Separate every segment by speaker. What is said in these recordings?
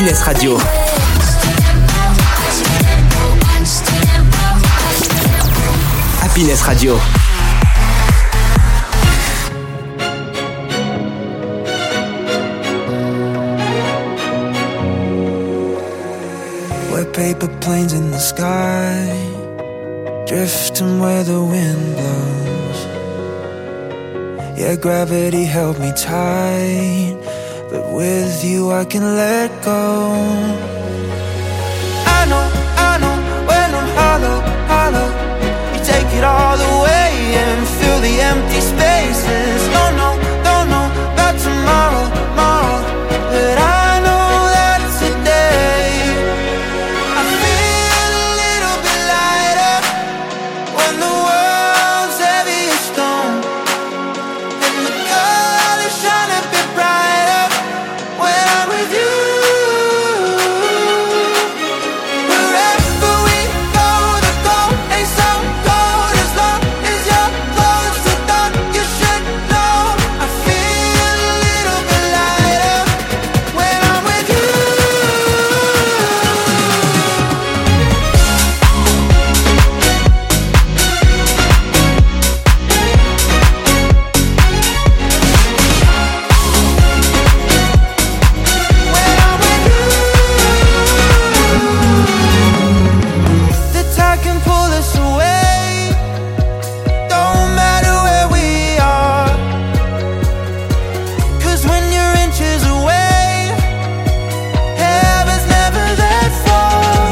Speaker 1: Happiness Radio. Happiness Radio.
Speaker 2: We're paper planes in the sky, drifting where the wind blows. Yeah, gravity held me tight, but with you I can let go. I know, when I'm hollow, you take it all away and fill the empty spaces. Don't know about tomorrow, but I know that today I feel a little bit lighter when the world's heavy as stone, and the colors shine a bit brighter when I'm with you. Wherever we go, the goal ain't so cold as long as you're close to dawn. You should know I feel a little bit lighter when I'm with you. The tide can pull us away, don't matter where we are, 'cause when you're inches away, heaven's never that far.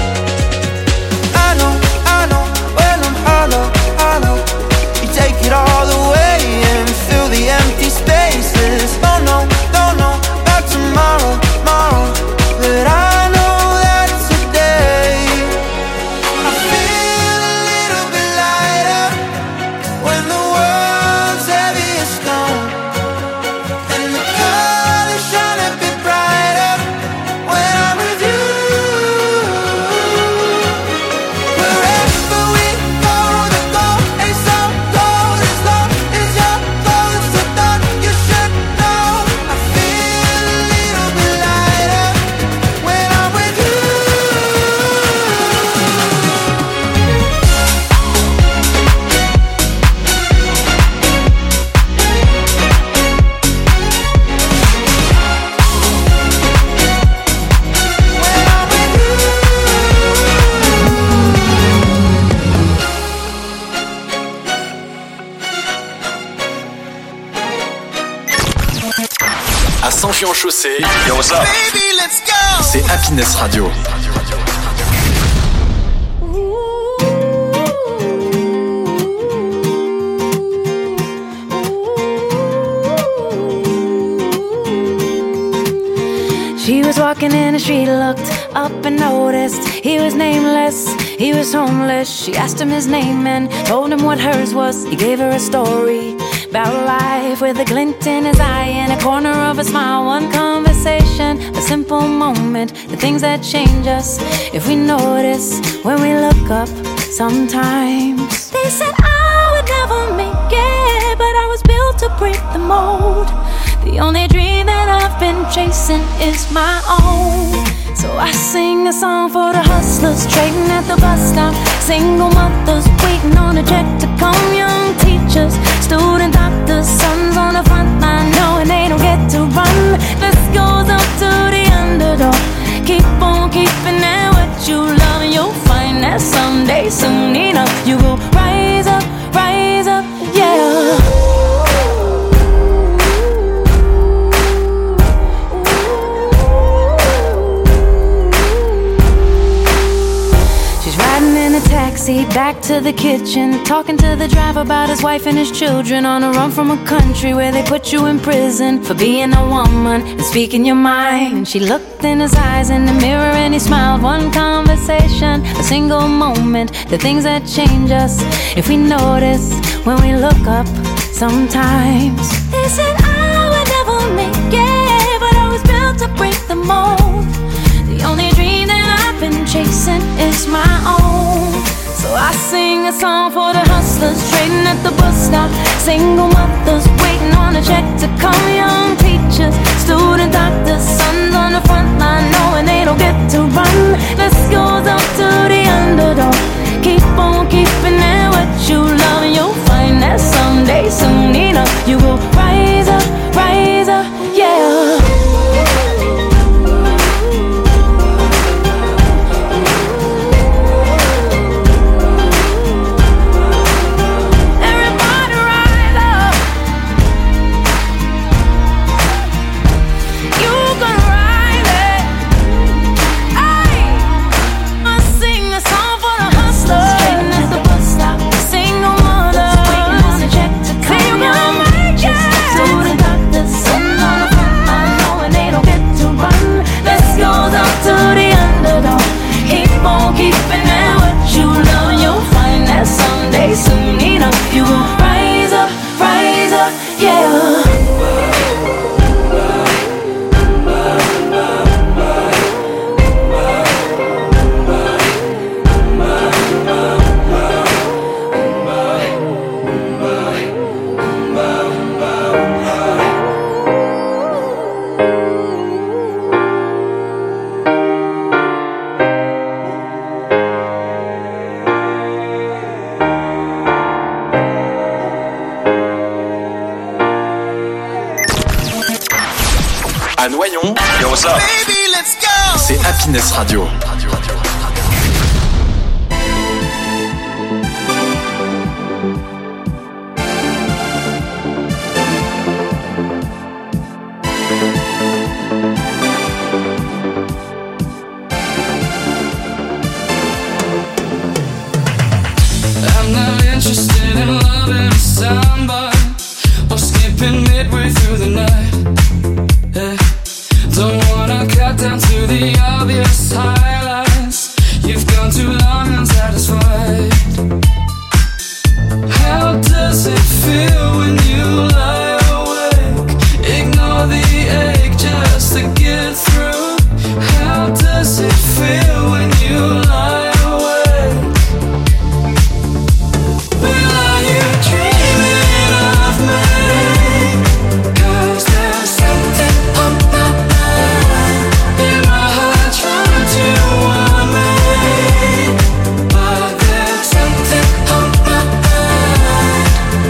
Speaker 2: I know, when I'm hollow, you take it all away and fill the empty spaces. Don't know about tomorrow, but I know that today I feel a little bit lighter when the world's heavy as stone, and the colors shine a bit brighter when I'm with you. Wherever we go, the goal ain't so cold as long as you're close to dawn. You should know I feel a little bit lighter when I'm with you.
Speaker 3: À Saint-Jean-Chaussée,
Speaker 4: Yo, what's up?
Speaker 2: Baby, let's go.
Speaker 3: c'est Happiness Radio.
Speaker 5: She was walking in and she looked up and noticed he was nameless, he was homeless. She asked him his name and told him what hers was. He gave her a story about life with a glint in his eye and a corner of a smile. One conversation, a simple moment, the things that change us if we notice when we look up sometimes. They said I would never make it, but I was built to break the mold. The only dream that I've been chasing is my own. So I sing a song for the hustlers trading at the bus stop, single mothers waiting on a check to come, young teachers, student doctors, sons on the front line knowing they don't get to run. This goes up to the underdog. Keep on keeping at what you love, and you'll find that someday, soon enough, you will rise up, yeah. Taxi back to the kitchen, talking to the driver about his wife and his children, on a run from a country where they put you in prison for being a woman and speaking your mind. And she looked in his eyes in the mirror and he smiled. One conversation, a single moment, the things that change us if we notice when we look up sometimes. They said I would never make it, but I was built to break the mold. The only dream that I've been chasing is my own. So I sing a song for the hustlers trading at the bus stop, single mothers waiting on a check to come, young teachers, student doctors, sons on the front line. No yeah. Keeping it what you love, and you'll find that someday soon enough you will rise up, yeah.
Speaker 3: À Noyon, yo, what's up?
Speaker 2: Baby, let's go!
Speaker 3: C'est Happiness Radio.
Speaker 1: I'm not interested in loving somebody or skipping midway through the night. Yeah. Don't wanna cut down to the obvious highlights. You've gone too long unsatisfied. How does it feel when you lie awake? Ignore the ache just to get through. How does it feel when you lie awake? Well, are you dreaming of me? 'Cause there's something on my mind. In my heart trying to warn me. But there's something on my mind.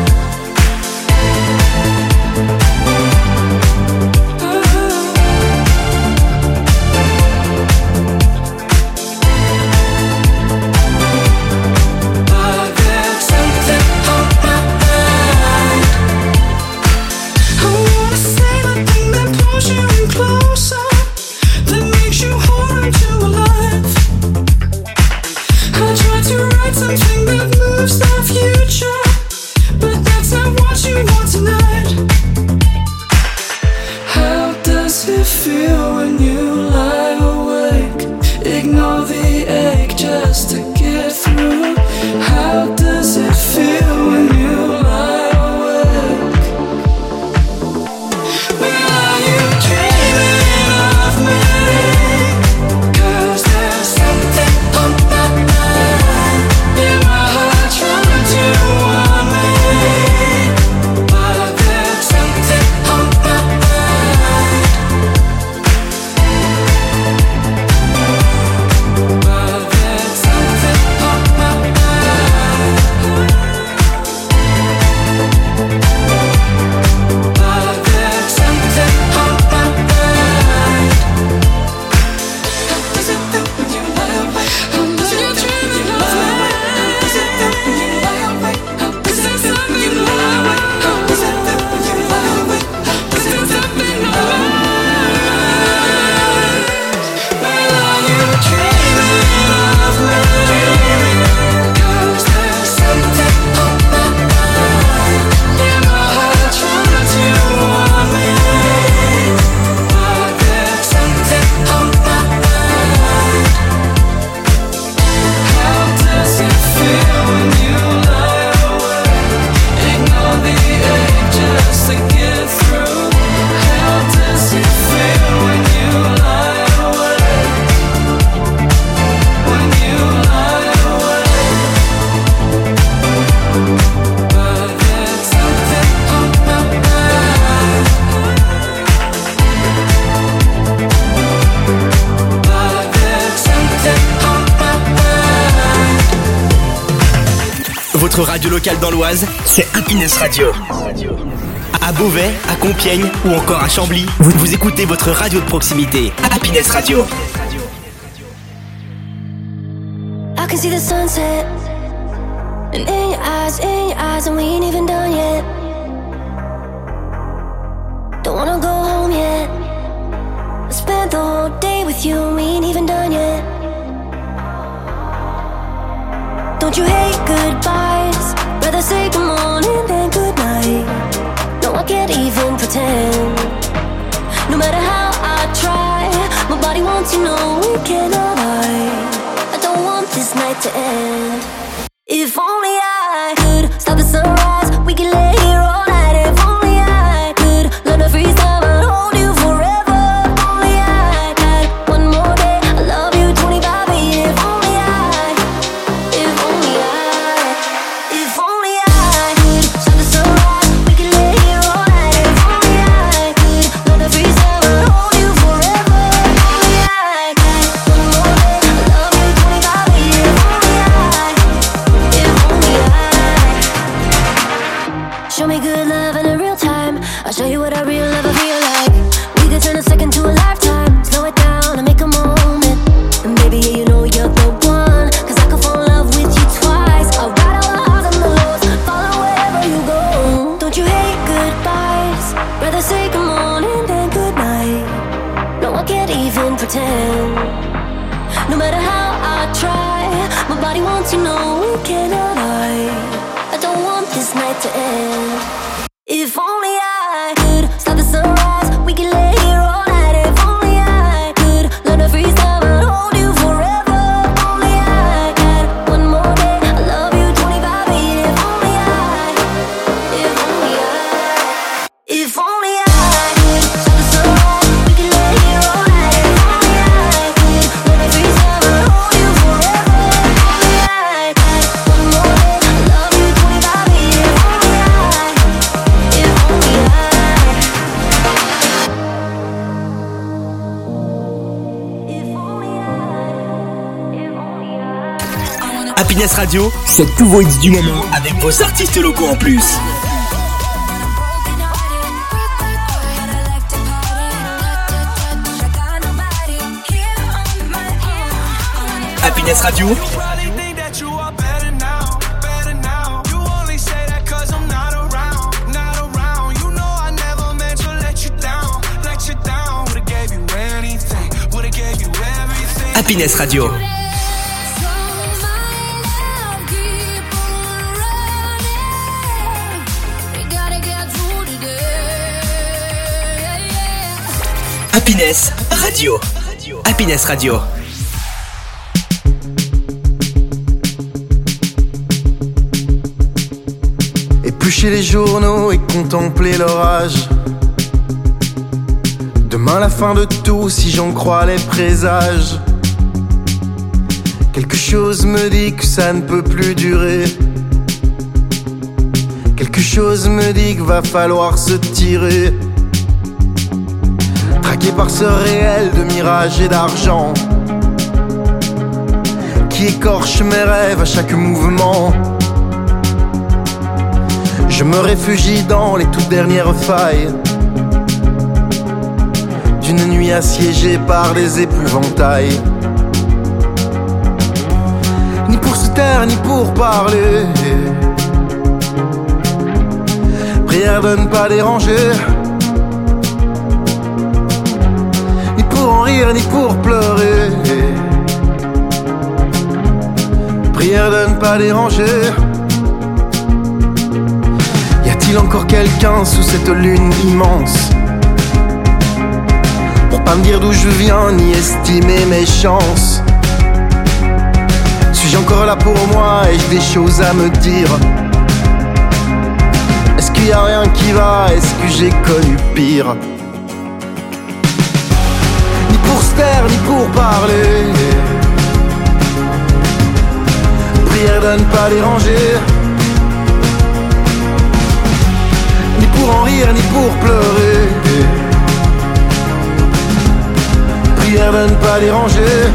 Speaker 1: But there's something on my mind. I wanna say the thing that pulls you in closer, that makes you hold on to alive. I try to write something that moves the future, but that's not what you want tonight. How does it feel when you lie awake? Ignore the ache just to get through. How does it feel when you lie awake? Well, are you dreaming of me? 'Cause there's something on my mind. In my heart trying to warn me. But there's something on my mind. But there's something on my mind. But there's something on my mind. How does it feel when you lie awake? How does it feel when you lie awake? How does it feel when you lie awake? How does it feel when you lie awake? How does it feel when you lie awake? How does it feel when you lie awake? Well, are you dreaming of me? 'Cause there's something on my mind. In my heart trying to warn me. But there's something on my mind. How does it feel when you lie awake? Ignore the ache just to get through. How does it feel when you lie awake? When you lie awake. But there's something on my mind. But there's something on my mind.
Speaker 4: Votre radio locale dans l'Oise, c'est Happiness Radio. à Beauvais, à Compiègne ou encore à Chambly, vous écoutez votre radio de proximité, Happiness Radio.
Speaker 6: I can see the sunset, and in your eyes, and we ain't even done yet. Don't wanna go home yet. I spent the whole day with you, and we ain't even done yet. Don't you hate goodbyes? Rather say good morning than good night. No, I can't even pretend. No matter how I try, my body wants you, know we cannot hide. I don't want this night to end. If only I could stop the sunrise, we could lay here all night. If only I could learn to freeze time and hold you forever. If only I had one more day, I love you 25 years. If only I could stop the sunrise, we could lay here all night. If only I could learn to freeze time and hold you forever. If only I had one more day, I love you 25 years. Show me good love in a real time. I'll show you what a real lover feel like. We could turn a second to a lifetime. Slow it down and make a moment. And baby, yeah, you know you're the one. Cause I could fall in love with you twice. I'll ride all the highs and the lows, follow wherever you go. Don't you hate goodbyes? Rather say good morning than good night. No, I can't even pretend. No matter how I try, my body wants you, know we cannot hide. I don't want this night to end. If only I could stop the sunrise, we could lay here all night. If only I could learn to freeze time and hold you forever. If only I had one more day, I love you 25 years. If only I could stop the sunrise, we could lay here all night. If only I could learn to freeze time and hold you forever. If only I had one more day, I love you 25 years. If only I
Speaker 4: Happiness Radio, c'est tous vos hits du moment avec vos artistes locaux en plus. Happiness Radio. Happiness Radio. Happiness Radio. Happiness Radio.
Speaker 2: Éplucher les journaux et contempler l'orage. Demain la fin de tout si j'en crois les présages. Quelque chose me dit que ça ne peut plus durer. Quelque chose me dit qu'il va falloir se tirer. Traqué par ce réel de mirage et d'argent qui écorche mes rêves à chaque mouvement. Je me réfugie dans les toutes dernières failles d'une nuit assiégée par des épouvantails. Ni pour se taire, ni pour parler. Prière de ne pas déranger. Ni pour en rire, ni pour pleurer. Prière de ne pas déranger. Y a-t-il encore quelqu'un sous cette lune immense pour pas me dire d'où je viens, ni estimer mes chances? Suis-je encore là pour moi? Ai-je des choses à me dire? Est-ce qu'il y a rien qui va? Est-ce que j'ai connu pire? Ni pour se taire, ni pour parler. Prière de ne pas déranger. Ni pour en rire, ni pour pleurer. Prière de ne pas déranger.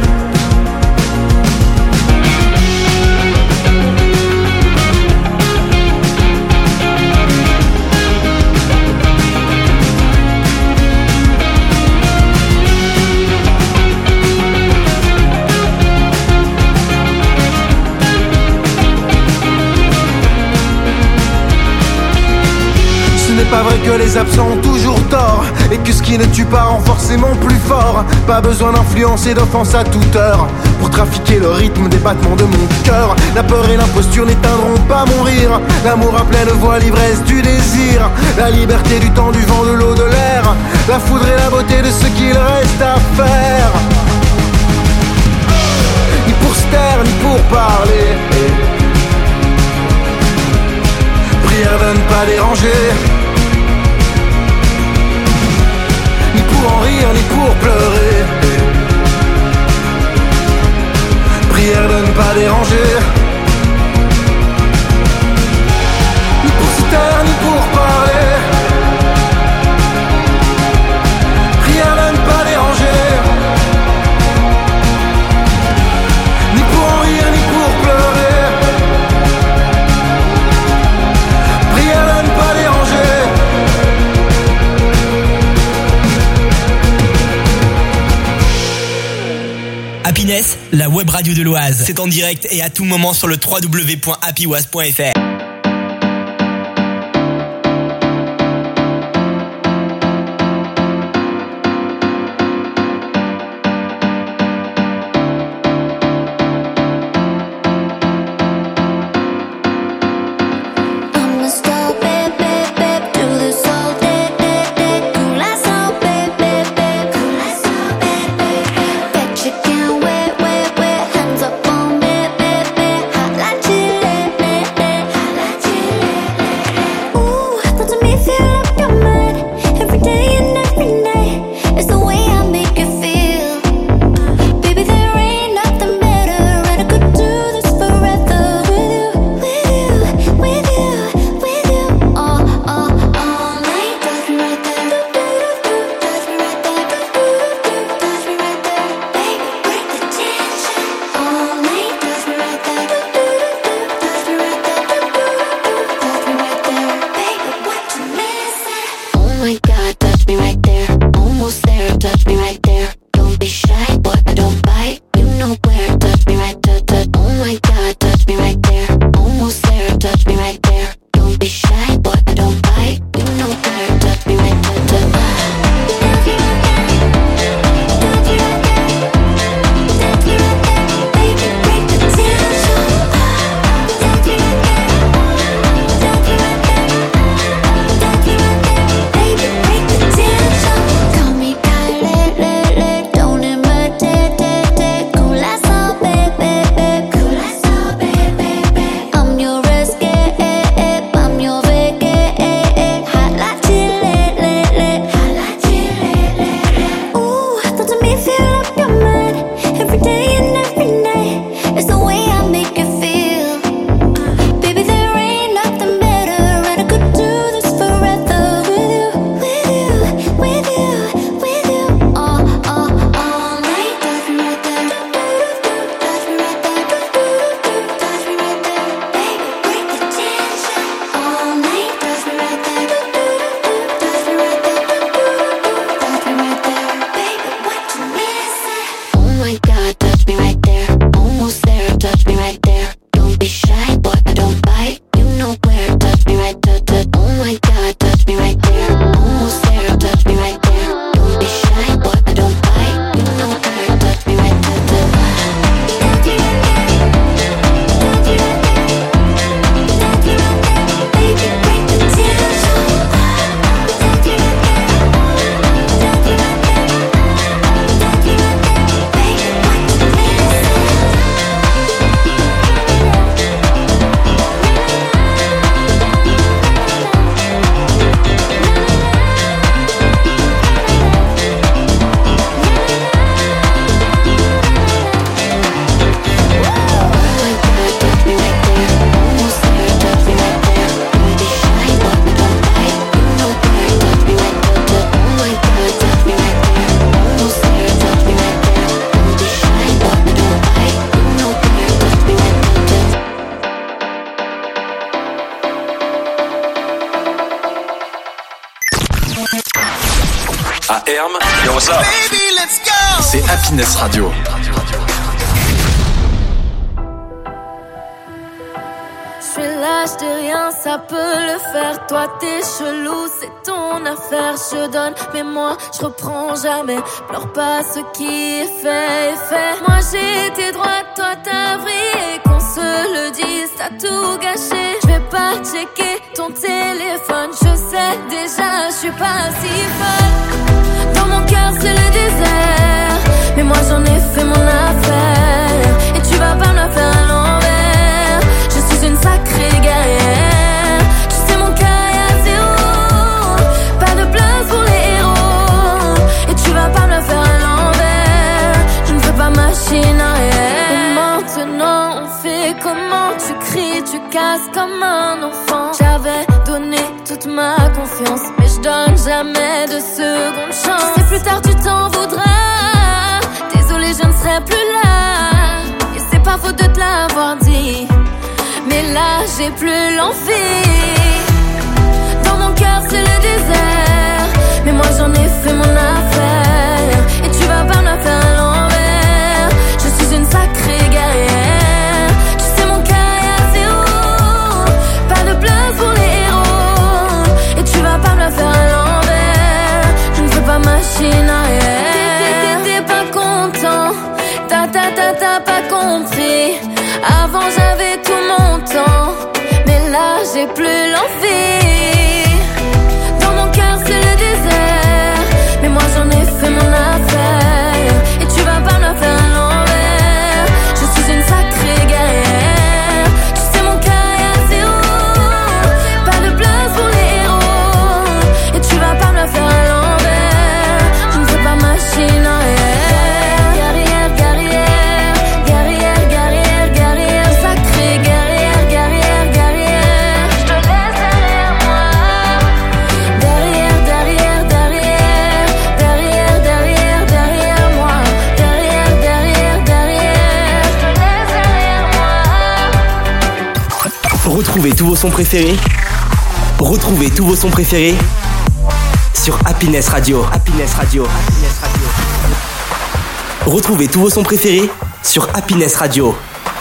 Speaker 2: les absents ont toujours tort, et que ce qui ne tue pas rend forcément plus fort. Pas besoin d'influence et d'offense à toute heure pour trafiquer le rythme des battements de mon cœur. La peur et l'imposture n'éteindront pas mon rire. L'amour à pleine voix, l'ivresse du désir, la liberté du temps, du vent, de l'eau, de l'air, la foudre et la beauté de ce qu'il reste à faire. Ni pour se taire, ni pour parler, prière de ne pas déranger. Ni pour en rire, ni pour pleurer, prière de ne pas déranger. Ni pour se taire, ni pour parler, prière de ne pas déranger. Ni pour en rire, ni pour pleurer, prière de ne pas déranger.
Speaker 4: Happiness, la web radio de l'Oise. C'est en direct et à tout moment sur le www.happyoise.fr.
Speaker 3: À Herm, et on sort. C'est Happiness Radio.
Speaker 5: Street lights
Speaker 7: je dis rien, ça peut le faire. Toi t'es chelou, c'est ton affaire. Je donne, mais moi je reprends jamais. Pleure pas, ce qui est fait est fait. Moi j'ai été droite, toi t'as vrillé. Qu'on se le dise, t'as tout gâché. Je vais pas checker ton téléphone. Je sais déjà, je suis pas si folle. Dans mon cœur c'est le désert, mais moi j'en ai fait mon affaire. Et tu vas pas me la faire à l'envers. Je suis une sacrée guerrière. Tu sais mon cœur est à zéro. Pas de place pour les héros. Et tu vas pas me la faire à l'envers. Je ne fais pas machine arrière. Et maintenant on fait comment? Tu cries, tu casses comme un enfant. J'avais donné toute ma confiance, mais je donne jamais de seconde chance. Tu sais plus tard tu t'en voudras. Désolée je ne serai plus là. Et c'est pas faute de te l'avoir dit, mais là j'ai plus l'envie. Dans mon cœur c'est le désert, mais moi j'en ai fait mon affaire. Et tu vas pas me la faire à l'envers. Je suis une sacrée guerrière. Tu sais mon cœur est à zéro. Pas de place pour les héros. Et tu vas pas me la faire à l'envers. Je ne fais pas machine arrière. T'es pas content, t'as pas compris. Avant j'avais tout mon temps, mais là j'ai plus l'envie. Dans mon cœur c'est le désert, mais moi j'en ai fait mon affaire. Et tu vas pas me la faire à l'envers. Je suis une sacrée guerrière. Tu sais mon cœur est à zéro. Pas de place pour les héros. Et tu vas pas me la faire à l'envers. Je ne fais pas machine arrière.
Speaker 4: Retrouvez tous vos sons préférés. Retrouvez tous vos sons préférés sur Happiness Radio. Happiness Radio. Happiness Radio. Retrouvez tous vos sons préférés sur Happiness Radio.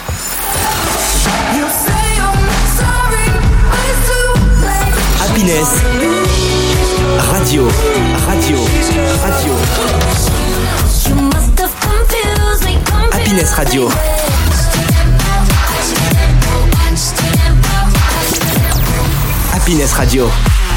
Speaker 4: Happiness Radio. Radio. Radio. Happiness Radio. Happiness Radio.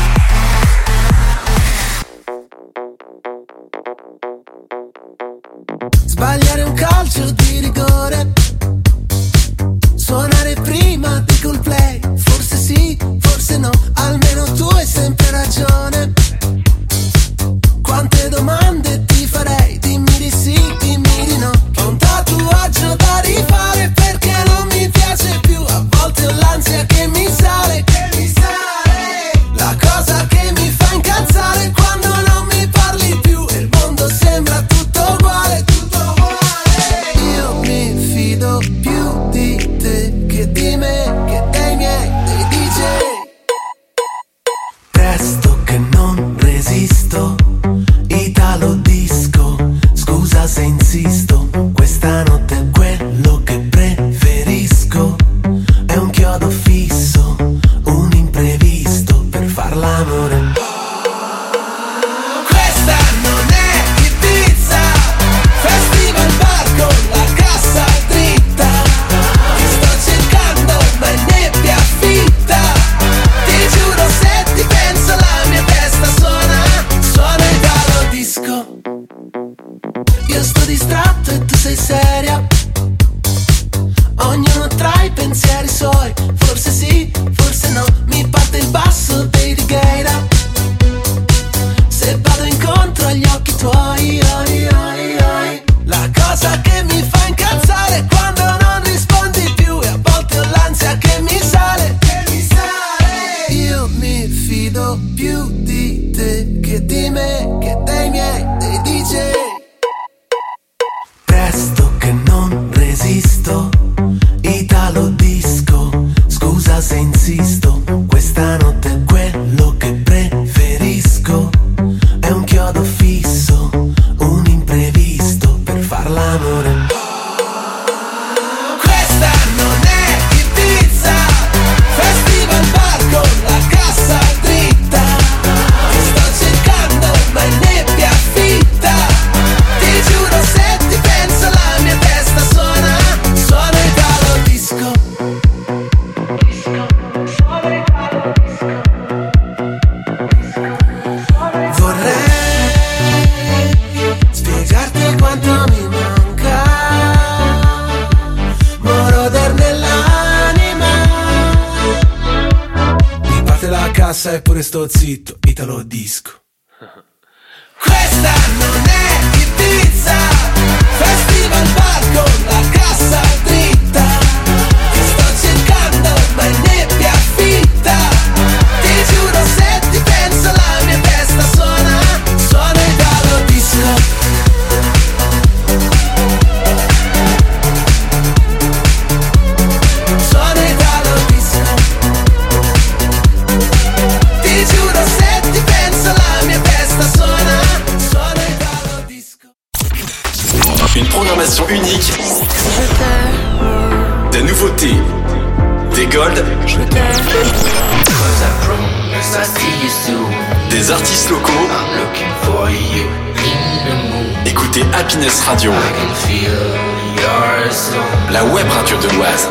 Speaker 2: Sbagliare un calcio di rigore, suonare prima di col play. Forse sì, forse no, almeno tu hai sempre ragione. Quante domande ti farei, dimmi di sì, dimmi di no. Ho un tatuaggio da rifare perché non mi piace più. A volte ho l'ansia che mi sale, la cosa che mi fa incazzare quando non mi parli più e il mondo sembra tutto uguale, tutto uguale. Io mi fido più di te che di me, che dei miei, dei DJ. Presto che non resisto, Italo disco, scusa se insisto, questa notte è quello che preferisco. È un chiodo fisso, un imprevisto per far l'amore. Questa non è Ibiza, festival bar con la cassa dritta. Ti sto cercando ma è nebbia fitta. Ti giuro se ti penso la mia testa suona Italo disco. Io sto distratto e tu sei seria. Ognuno tra i pensieri suoi. Forse sì, forse no. Mi parte il basso dei Righeira. Se vado incontro agli occhi tuoi, la cosa che mi fa incazzare è quando non rispondi più. E a volte ho l'ansia che mi sale, Io mi fido più di te che di me, che dei miei, dei DJ. Presto che non resisto, Italo disco, scusa se insisto, questa notte è quello che preferisco. È un chiodo fisso, un
Speaker 8: sai pure sto zitto, Italo disco.
Speaker 2: Questa non è Ibiza, festival bar con la cassa dritta. Ti sto cercando ma è nebbia fitta. Ti giuro se ti penso la mia testa suona Italo disco.
Speaker 3: Une programmation unique, des nouveautés, des golds, des artistes locaux. Écoutez Happiness Radio, la web radio de l'Oise.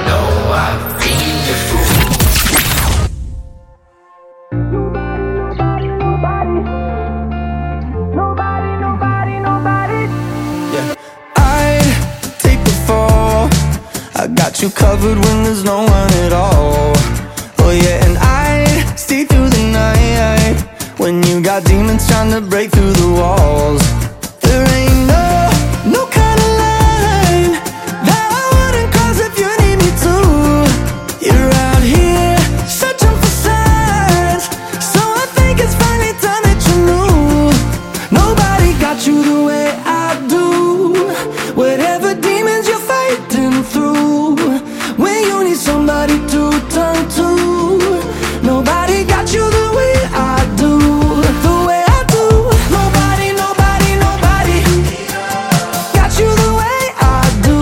Speaker 2: Got you covered when there's no one at all. Oh yeah, and I stay through the night when you got demons trying to break through the walls. There ain't no kind of line that I wouldn't cross if you need me to. You're out here searching for signs, so I think it's finally time that you knew. Nobody got you the way I do. Whatever demons you're fighting through, when you need somebody to turn to, nobody got you the way I do, the way I do. Nobody, nobody, nobody got you the way I do.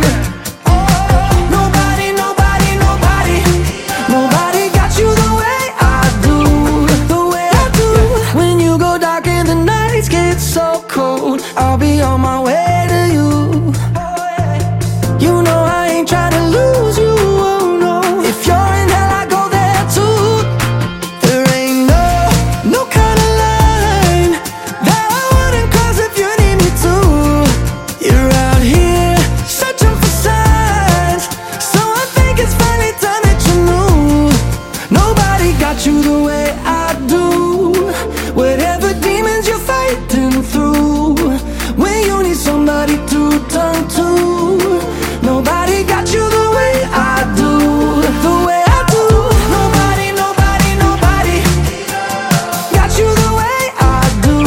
Speaker 2: Nobody, nobody, nobody, nobody got you the way I do, the way I do. When you go dark and the nights get so cold, I'll be on my way to you. You know I ain't trying to lose you, oh no. If you're in hell, I go there too. There ain't no kind of line that I wouldn't cross if you need me to. You're out here searching for signs, so I think it's finally time that you knew. Nobody got you the way I do. Whatever demons you're fighting through, when you need somebody to turn to, nobody got you the way I do, the way I do. Nobody, nobody, nobody got you the way I do.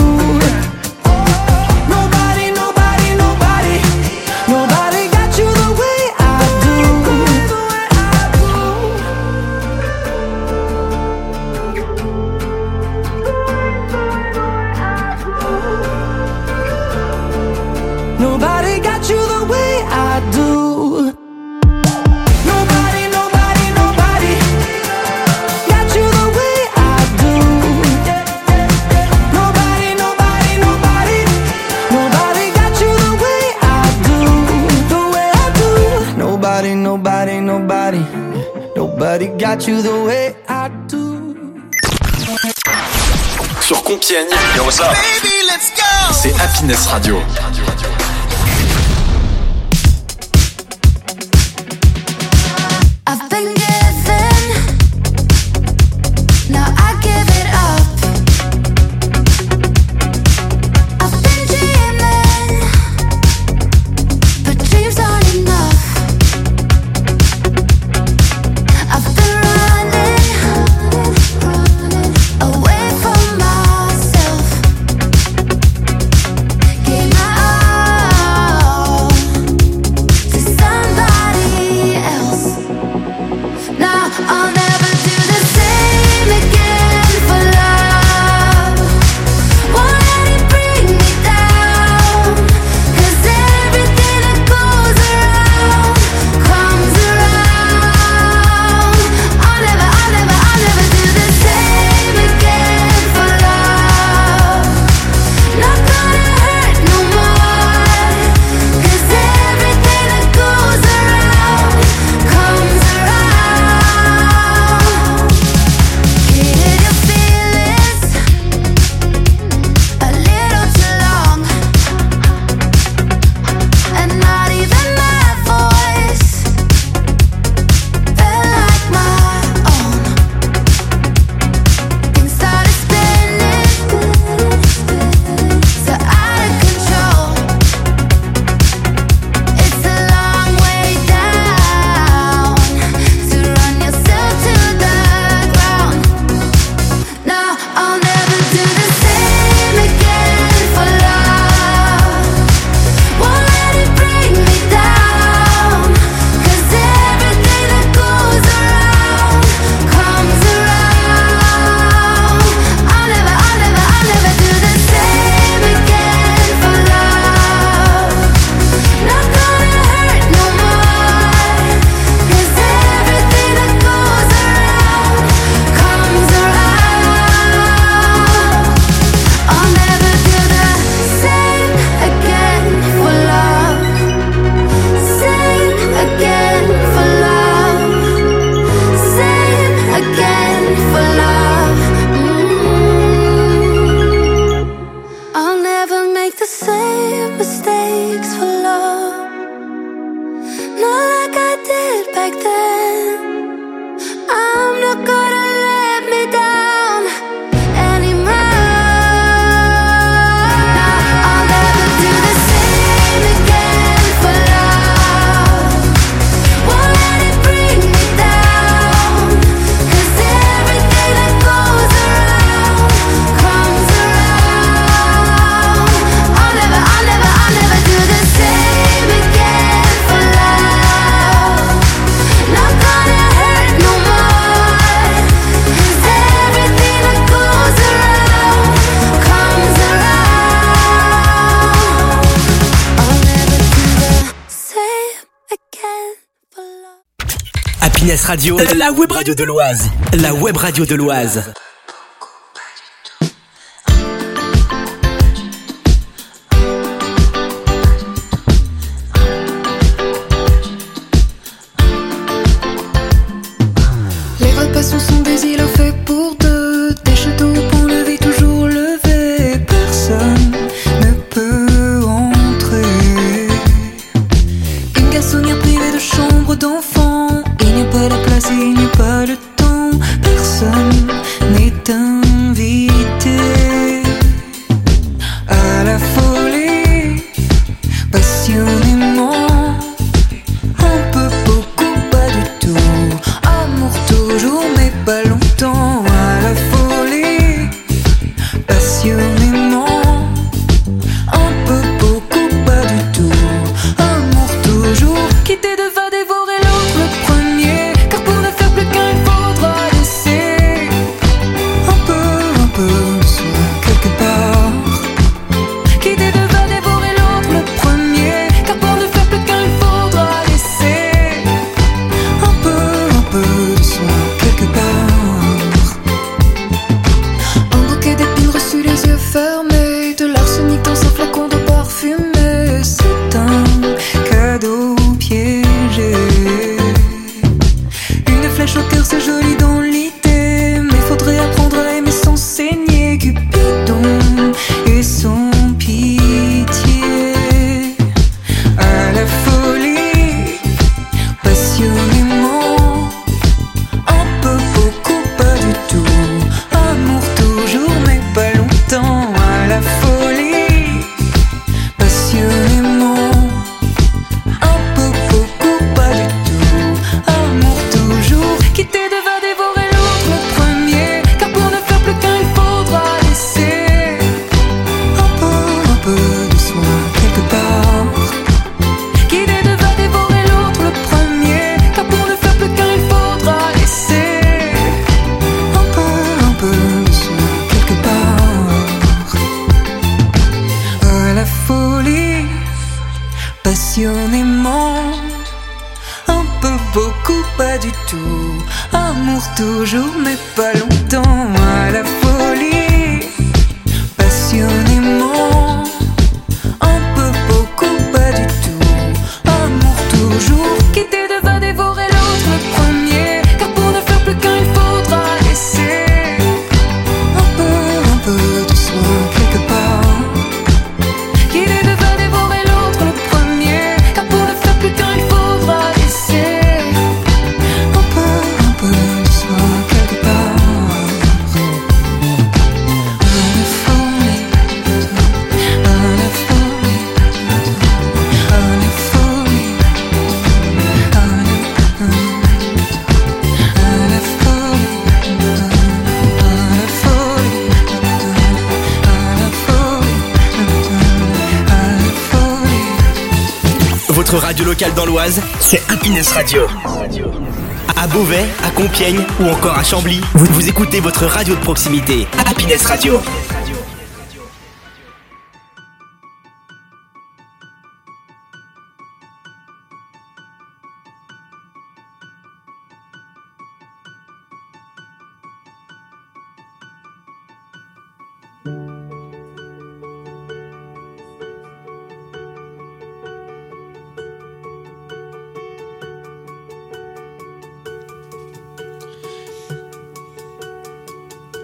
Speaker 2: Nobody, nobody, nobody, nobody got you the way I do, the way I do. Nobody got you the way I do. Nobody, nobody, nobody got you the way I do. Nobody, nobody, nobody, nobody got you the way I do, the way I do. Nobody, nobody, nobody, nobody got you the way I do.
Speaker 3: Sur Compiègne, c'est Happiness Radio.
Speaker 6: I've been given, now I give it up. I've been dreaming, but dreams aren't enough. I've been running away from myself. Gave my mistakes for love. Not like I did back then. I'm not gonna let me down anymore. I'll never do the same again for love. Won't let it bring me down. 'Cause everything that goes around comes around. I'll never do the same again for love. Not gonna hurt no more. 'Cause everything that goes around comes around. I'll never do the same again for love.
Speaker 4: Happiness Radio, la web radio de l'Oise. La web radio de l'Oise.
Speaker 1: Les repas sont des îlots faits pour deux, des châteaux au pont levé, toujours levé. Personne ne peut entrer. Une garçonnière privée de chambre d'enfant. Il n'y a pas de place et il n'y a pas de temps. Personne n'est invité à la folie. Passionnément, un peu, beaucoup, pas du tout. Amour toujours, mais pas longtemps. À la folie, passionnément, un peu, beaucoup, pas du tout. Amour toujours, quitter devra dévorer l'autre le premier. Car pour ne faire plus qu'un, il faudra laisser un peu de soi quelque part. Quitter devra dévorer l'autre le premier. Car pour ne faire plus qu'un, il faudra laisser un peu de soi quelque part. Un bouquet d'épines reçu les yeux fermés. De l'arsenic dans un flacon de parfumé. C'est un cadeau piégé. Une flèche au cœur, c'est joli dans l'idée. Mais faudrait apprendre à aimer sans saigner. Cupidon et son pitié. À la folie, passionnément, un peu, beaucoup, pas du tout. Amour toujours, mais pas longtemps. À la folie, passionnément, un peu, beaucoup, pas du tout. Amour toujours, quitter devra dévorer l'autre le premier. Car pour ne faire plus qu'un, il faudra laisser un peu de soi quelque part. Quitter devra dévorer l'autre le premier. Car pour ne faire plus qu'un, il faudra laisser un peu de soi quelque part. À la folie, passionnément, un peu, beaucoup, pas du tout. Amour toujours, mais pas longtemps. À la folie, passionnément, un peu, beaucoup, pas du tout. Amour toujours, quitter devra dévorer l'autre le premier. Car pour ne faire plus qu'un, il faudra laisser un peu de soi quelque part. Quitter devra dévorer l'autre le premier. Car pour ne faire plus qu'un, il faudra laisser un peu de soi quelque part. À la folie, à la folie, à la folie, à la folie,
Speaker 4: Votre radio locale dans l'Oise, c'est Happiness Radio. À Beauvais, à Compiègne ou encore à Chambly, vous écoutez votre radio de proximité, Happiness Radio.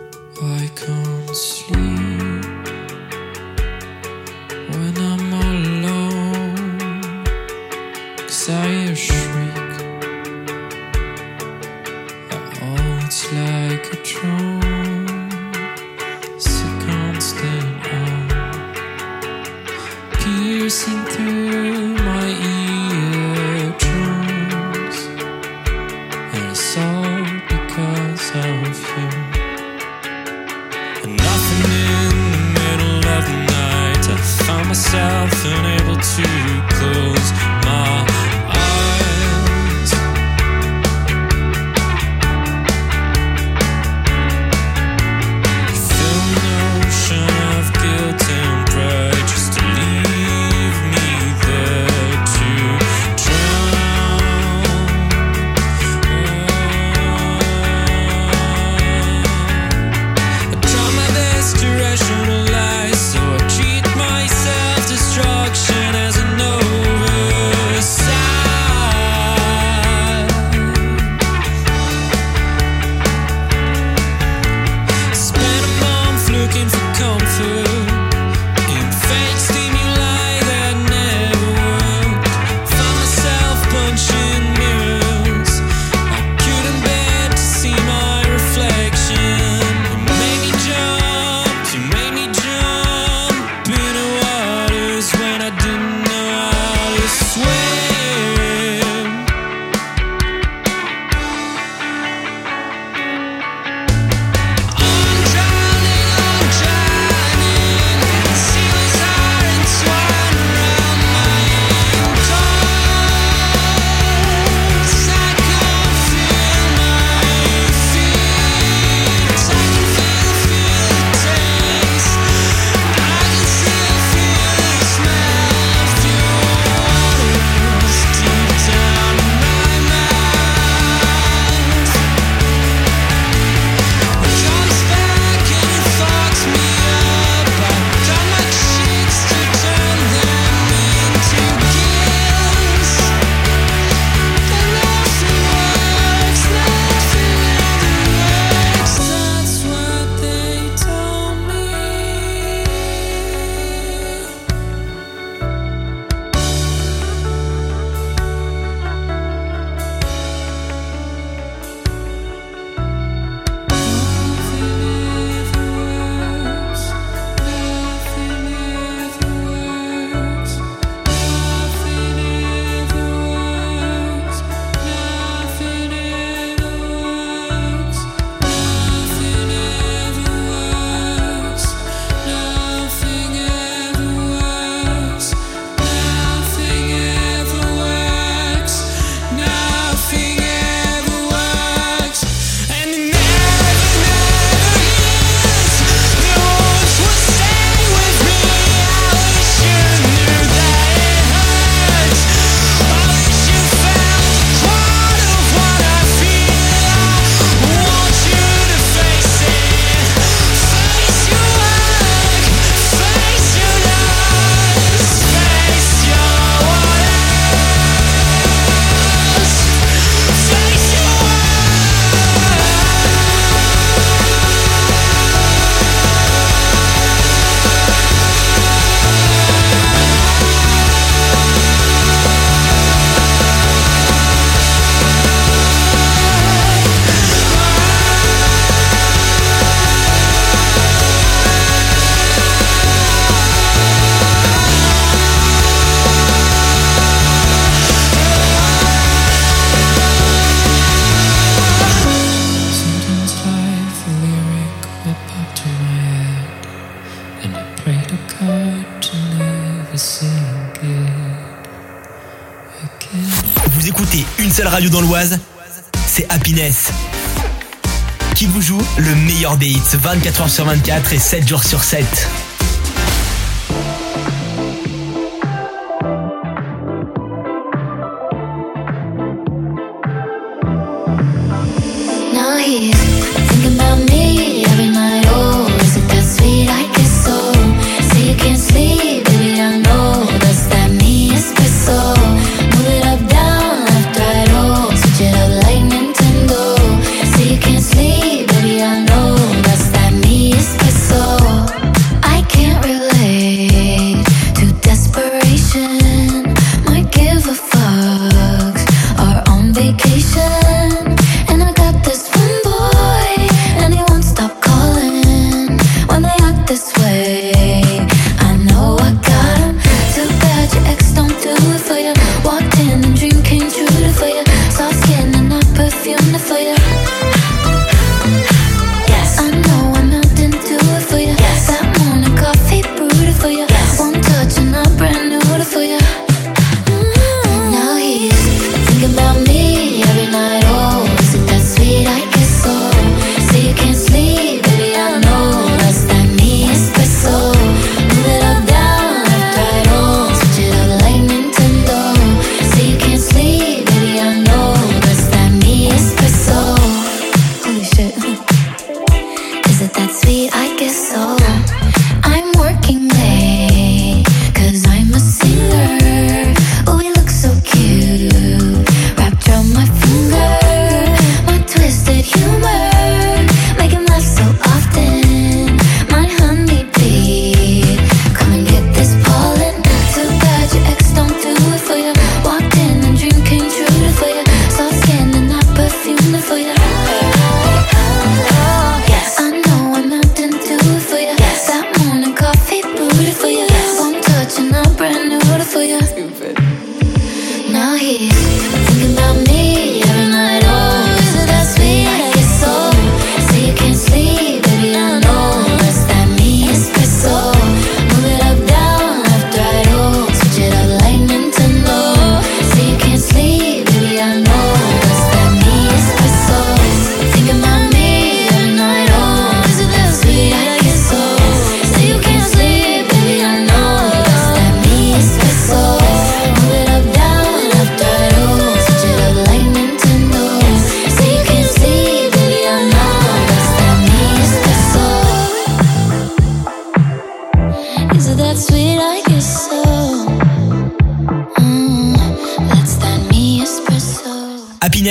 Speaker 1: I can't sleep when I'm alone.
Speaker 9: desire shriek. Oh, it's like a drum, it's a constant hum, piercing through my eardrums, and it's all because of you. And nothing in the middle of the night, I found myself unable to close my eyes. Feel an ocean of guilt and pride just to leave me there to drown. I try my best to rationalize, so I treat my self-destruction as an oversight. Spent a month looking for comfort in fake stimuli that never worked. Found myself punching mirrors I couldn't bear to see my reflection. You made me jump in the waters when I didn't know how to swim. I'm drowning, seals are entwined around my ankles. I can't feel my feet, I can feel the taste, I can still feel the smell of your waters deep down in my mouth. It comes back and it fucks me up. I've got my cheeks to turn them into gills, but nothing works, nothing ever works. That's what they told me. Sometimes life, a lyric will pop to my head, and I pray to God to never sing it again.
Speaker 4: Vous écoutez une seule radio dans l'Oise, c'est Happiness, qui vous joue le meilleur des hits 24h sur 24 et 7 jours sur 7.
Speaker 6: Now he's thinking about me every night. Oh, is it that sweet? I guess so. Say you can't sleep, baby, I know. That's that me espresso. Move it up, down, left, right, oh. Switch it up like Nintendo. Say you can't sleep, baby, I know. That's that me espresso. I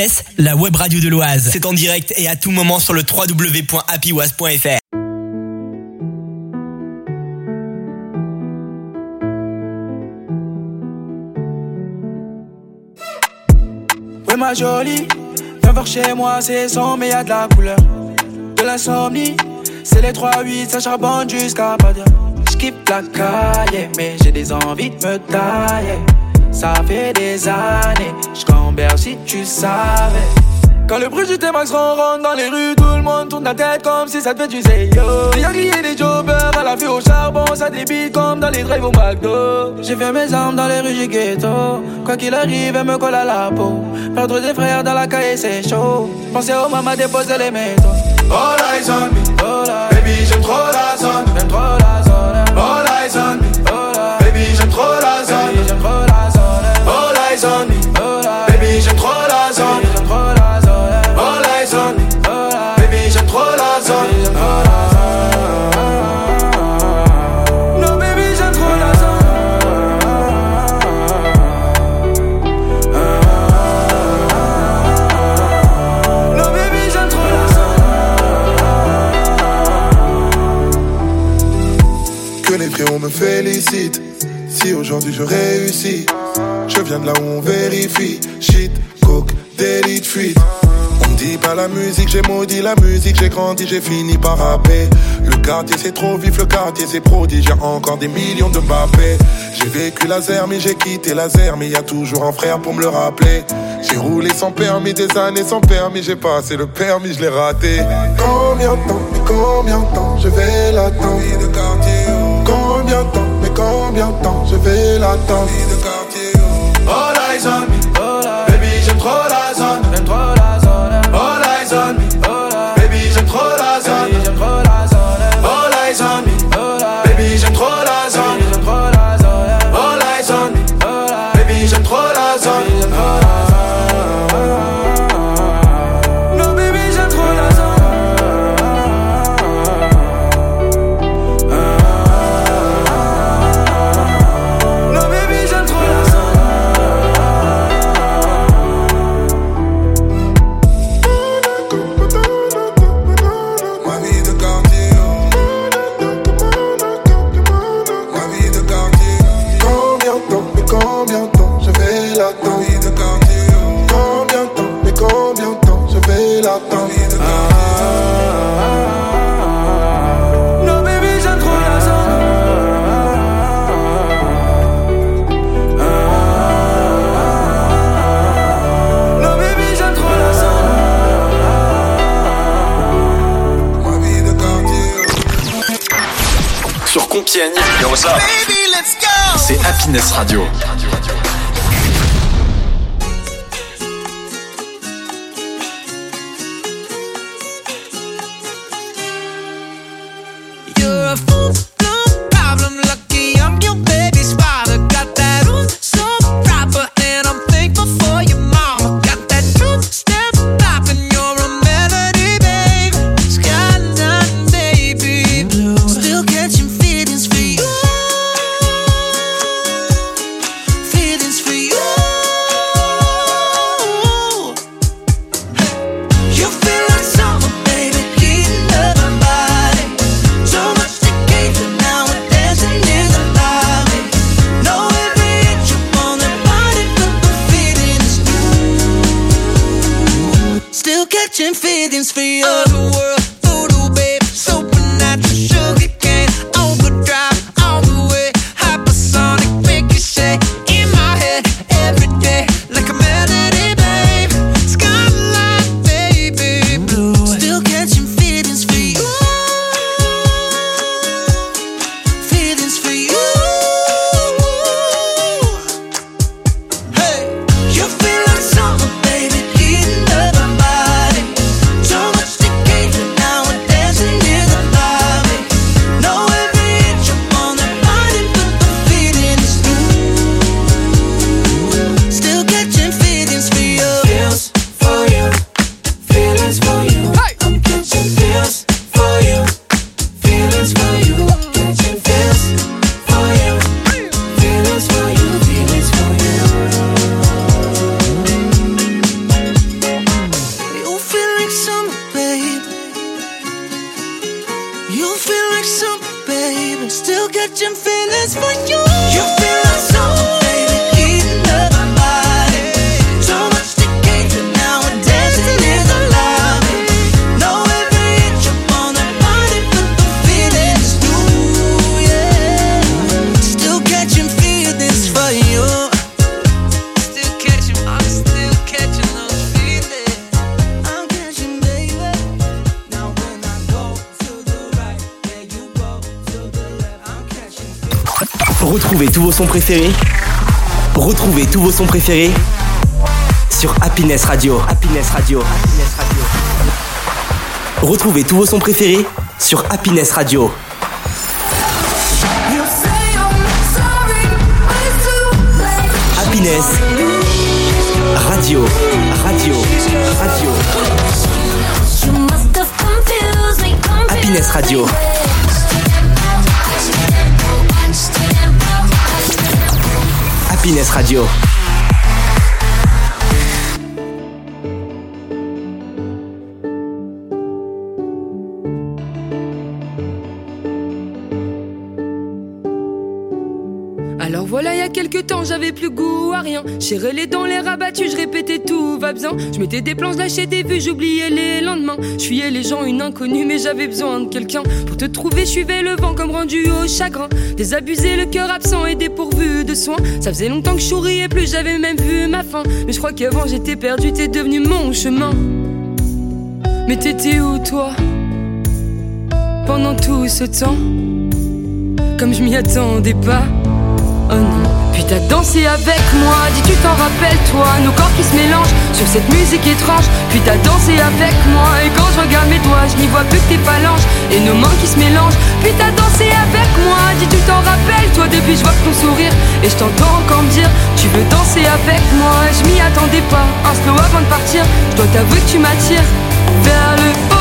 Speaker 4: Happiness, la web radio de l'Oise. C'est en direct et à tout moment sur le www.happyoise.fr.
Speaker 10: Ouais ma jolie, viens voir chez moi, c'est sombre mais y'a de la couleur. De l'insomnie, c'est les 3-8, ça charbonne jusqu'à pas dire. J'kiffe la caille, mais j'ai des envies de me tailler. Ça fait des années, j'cambère si tu savais. Quand le bruit du T-Max ronronne dans les rues, tout le monde tourne la tête comme si ça te fait du yo. Y'a crié des jobbers à la fée au charbon, ça débite comme dans les drives au McDo. J'ai fait mes armes dans les rues du ghetto. Quoi qu'il arrive, elle me colle à la peau. Perdre des frères dans la caille, c'est chaud. Pensez au maman déposer les métaux. All eyes on me, baby j'aime trop la zone. J'aime trop la zone. All eyes on me, baby j'aime trop la zone. J'aime trop la zone. All eyes on me, baby j'aime trop la zone. J'aime trop la zone. All eyes on me, baby j'aime trop la zone. No baby j'aime trop la zone. No baby j'aime trop la zone.
Speaker 11: Que les frérots me félicitent. Si aujourd'hui je réussis, je viens de là où on vérifie. Shit, coke, délit, fuite. On me dit pas la musique, j'ai maudit la musique. J'ai grandi, j'ai fini par rapper. Le quartier c'est trop vif, le quartier c'est prodige. Y'a encore des millions de Mbappé. J'ai vécu la mais j'ai quitté la mais y a toujours un frère pour me le rappeler. J'ai roulé sans permis, des années sans permis. J'ai passé le permis, je l'ai raté. Combien de temps je vais l'attendre? Combien de temps, mais combien de temps je vais l'attendre?
Speaker 10: All eyes on me, baby j'aime trop la zone. J'aime trop la zone. All eyes on me, baby j'aime trop la zone. J'aime trop la zone. All eyes on me, baby j'aime trop la zone. J'aime trop la zone. All eyes on me, baby j'aime trop la zone. J'aime trop la zone. No baby j'aime trop la zone. No baby j'aime trop la zone.
Speaker 11: Combien de temps je vais l'attendre? Combien de temps, mais combien de temps je vais l'attendre?
Speaker 10: No baby j'aime trop la zone. No baby j'aime trop la zone.
Speaker 11: Ma vie de quartier.
Speaker 3: Sur Compiègne, et on ça. C'est Happiness Radio.
Speaker 9: You're a fool, no problem. Lucky I'm your baby spider. Got that ooh, so proper, and I'm thankful for your mama. Got that truth step poppin'. You're a melody, babe. Skyline, baby blue. Still catching feelings for you. Feelings for you. You feel like summer, baby, heating up my body. So much to give you now and dancing in the lobby. Know every inch up on that body, but the feeling is new. Still catching feelings for you. Otherworld, voodoo, babe, supernatural, sugar cane, overdrive, all the way, hypersonic, make you shake in my head every day, like a melody, babe. Skyline, baby blue. Still catching feelings for you. Feelings for you. Hey, you feel like summer, baby, heating up my body. So much to
Speaker 4: Retrouvez tous vos sons préférés. Retrouvez tous vos sons préférés sur Happiness Radio. Happiness Radio. Happiness Radio. Retrouvez tous vos sons préférés sur Happiness Radio. Happiness Radio. Radio. Radio. Happiness Radio. Happiness Radio.
Speaker 12: Alors voilà, il y a quelques temps, j'avais plus goût à rien. Serrais les dents, les rabattus, je répétais tout va bien. Je mettais des plans, je lâchais des vues, j'oubliais les lendemains. Je fuyais les gens, une inconnue, mais j'avais besoin de quelqu'un. Pour te trouver, je suivais le vent comme rendu au chagrin. Désabusé, le cœur absent et dépourvu de soins. Ça faisait longtemps que je souriais plus, j'avais même vu ma fin. Mais je crois qu'avant j'étais perdu, t'es devenu mon chemin. Mais t'étais où toi, pendant tout ce temps? Comme je m'y attendais pas. Oh non. Puis t'as dansé avec moi, dis tu t'en rappelles toi, nos corps qui se mélangent sur cette musique étrange. Puis t'as dansé avec moi, et quand je regarde mes doigts, je n'y vois plus que tes phalanges et nos mains qui se mélangent. Puis t'as dansé avec moi, dis tu t'en rappelles toi, depuis je vois que ton sourire. Et je t'entends encore me dire, tu veux danser avec moi. Je m'y attendais pas, un slow avant de partir. Je dois t'avouer que tu m'attires vers le haut.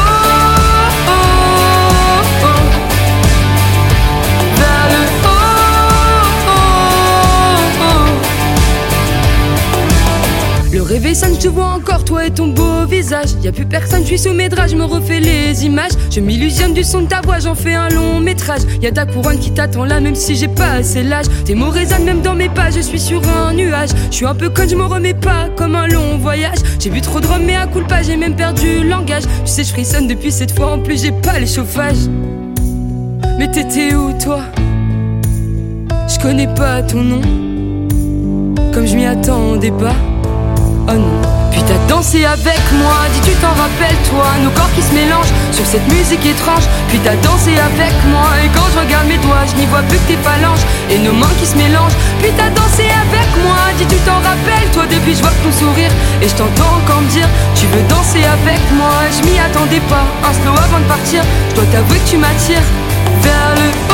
Speaker 12: Le réveil sonne, je te vois encore, toi et ton beau visage. Y'a plus personne, je suis sous mes draps, je me refais les images. Je m'illusionne du son de ta voix, j'en fais un long métrage. Y'a ta couronne qui t'attend là, même si j'ai pas assez l'âge. Tes mots résonnent même dans mes pas, je suis sur un nuage. Je suis un peu conne, je me remets pas, comme un long voyage. J'ai bu trop de rhum, mais à coup de pas, j'ai même perdu le langage. Tu sais, je frissonne depuis cette fois, en plus j'ai pas les chauffages. Mais t'étais où toi? Je connais pas ton nom, comme je m'y attendais pas. Oh non. Puis t'as dansé avec moi, dis tu t'en rappelles toi, nos corps qui se mélangent sur cette musique étrange. Puis t'as dansé avec moi, et quand je regarde mes doigts, je n'y vois plus que tes phalanges et nos mains qui se mélangent. Puis t'as dansé avec moi, dis tu t'en rappelles toi, depuis je vois que ton sourire. Et je t'entends encore me dire, tu veux danser avec moi. Je m'y attendais pas, un slow avant de partir. Je dois t'avouer que tu m'attires vers le haut.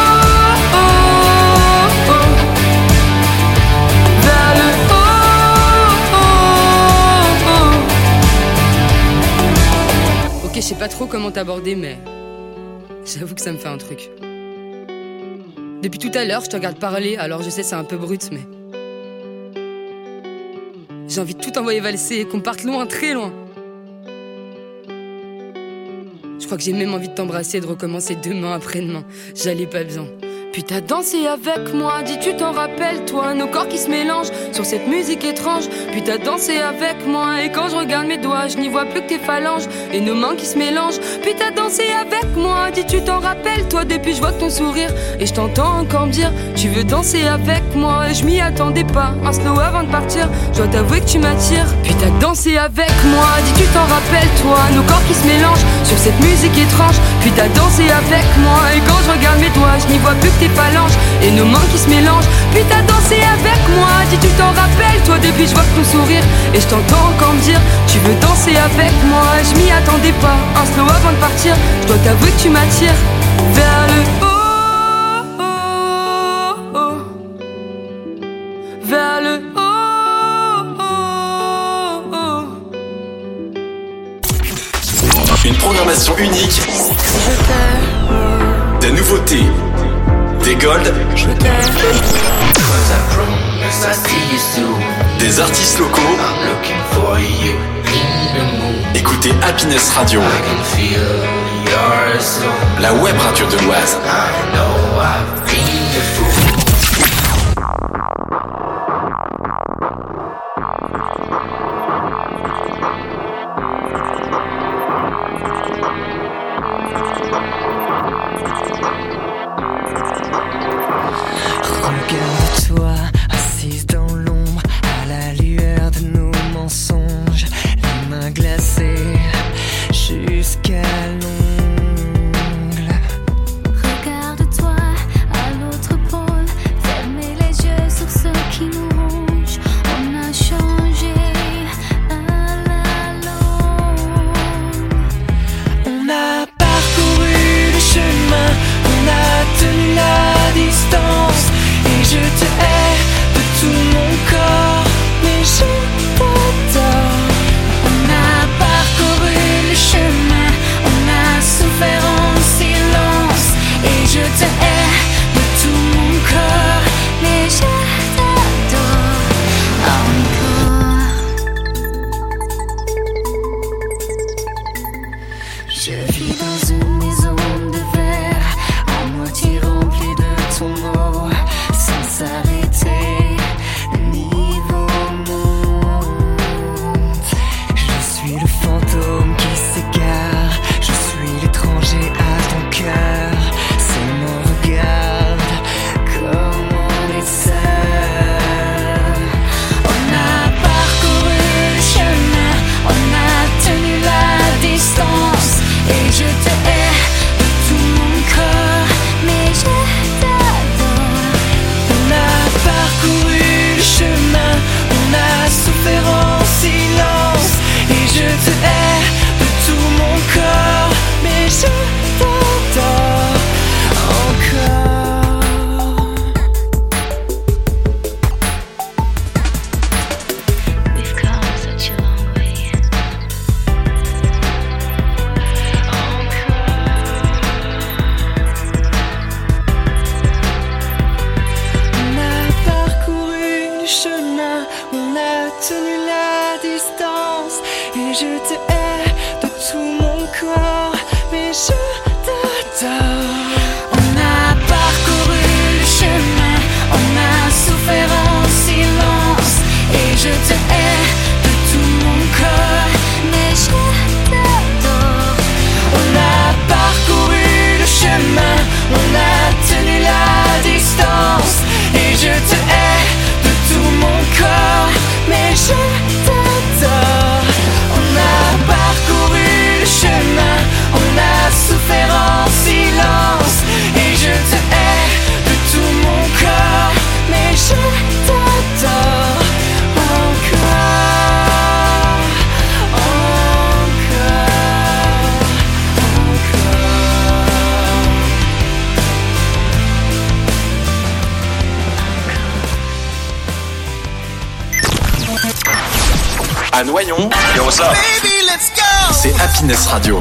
Speaker 12: Je sais pas trop comment t'aborder, mais j'avoue que ça me fait un truc. Depuis tout à l'heure, je te regarde parler, alors je sais c'est un peu brut, mais j'ai envie de tout envoyer valser et qu'on parte loin, très loin. Je crois que j'ai même envie de t'embrasser et de recommencer demain après-demain. J'allais pas bien. Puis t'as dansé avec moi, dis tu t'en rappelles toi, nos corps qui se mélangent sur cette musique étrange. Puis t'as dansé avec moi, et quand je regarde mes doigts, je n'y vois plus que tes phalanges et nos mains qui se mélangent. Puis t'as dansé avec moi, dis tu t'en rappelles toi, depuis je vois que ton sourire. Et je t'entends encore me dire, tu veux danser avec moi. Et je m'y attendais pas, un slow avant de partir. Je dois t'avouer que tu m'attires. Puis t'as dansé avec moi, dis tu t'en rappelles toi, nos corps qui se mélangent sur cette musique étrange. Puis t'as dansé avec moi, et quand je regarde mes doigts, je n'y vois plus que tes phalanges et nos mains qui se mélangent. Puis t'as dansé avec moi, dis tu t'en rappelles toi, depuis je vois que ton sourire. Et je t'entends encore me dire, tu veux danser avec moi. Je m'y attendais pas, un slow avant de partir. Je dois t'avouer que tu m'attires vers le haut, vers le haut.
Speaker 3: Une programmation unique, des nouveautés, des golds, des artistes locaux. Écoutez Happiness Radio, la web radio de l'Oise.
Speaker 13: Regarde-toi, assise dans l'ombre, à la lueur de nos mensonges, les mains glacées jusqu'à l'ongle.
Speaker 6: Regarde-toi à l'autre pont.
Speaker 13: du chemin, on a tenu la distance. Et je te hais de tout mon corps, mais je t'adore.
Speaker 7: On a parcouru le chemin, on a souffert en silence. Et je te hais de tout mon corps, mais je t'adore. On a parcouru le chemin, on a tenu la distance. Et je te hais de tout mon corps, mais je t'adore. On a parcouru le chemin, on a souffert en silence. Et je te hais de tout mon corps, mais je t'adore. Encore,
Speaker 3: À Noyon, c'est Happiness Radio.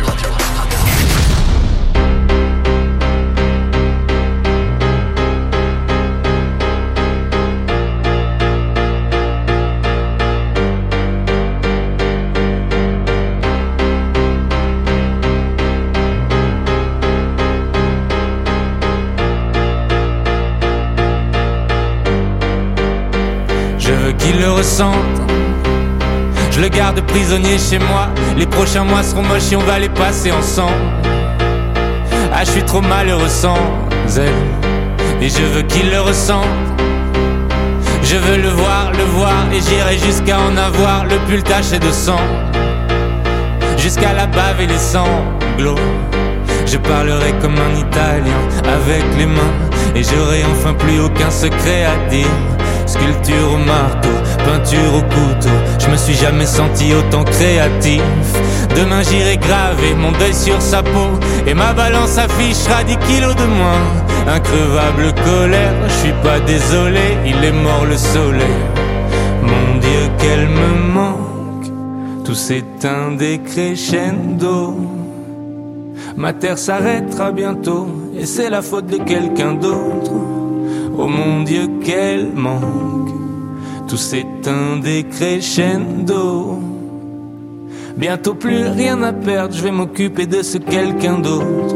Speaker 14: Je veux qu'il le ressente. Je le garde prisonnier chez moi. Les prochains mois seront moches et on va les passer ensemble. Ah, je suis trop malheureux sans elle. Et je veux qu'il le ressente. Je veux le voir, et j'irai jusqu'à en avoir le pull taché de sang. Jusqu'à la bave et les sanglots. Je parlerai comme un Italien avec les mains. Et j'aurai enfin plus aucun secret à dire. Sculpture au marteau, peinture au couteau. Je me suis jamais senti autant créatif. Demain j'irai graver mon deuil sur sa peau. Et ma balance affichera 10 kilos de moins. Increvable colère, je suis pas désolé. Il est mort le soleil. Mon Dieu qu'elle me manque. Tout s'éteint décrescendo. Ma terre s'arrêtera bientôt. Et c'est la faute de quelqu'un d'autre. Oh mon Dieu qu'elle manque. Tout s'éteint décrescendo. Bientôt plus rien à perdre. Je vais m'occuper de ce quelqu'un d'autre.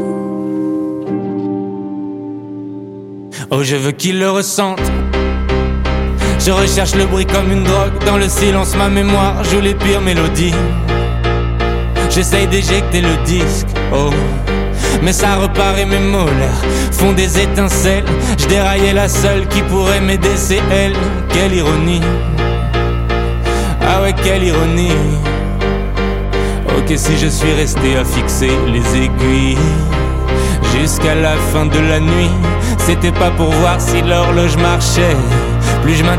Speaker 14: Oh je veux qu'il le ressente. Je recherche le bruit comme une drogue. Dans le silence ma mémoire joue les pires mélodies. J'essaye d'éjecter le disque. Oh mais ça repart et mes molaires font des étincelles. Je déraillais la seule qui pourrait m'aider, c'est elle. Quelle ironie. Ah ouais quelle ironie. Ok si je suis resté à fixer les aiguilles jusqu'à la fin de la nuit, c'était pas pour voir si l'horloge marchait. Plus je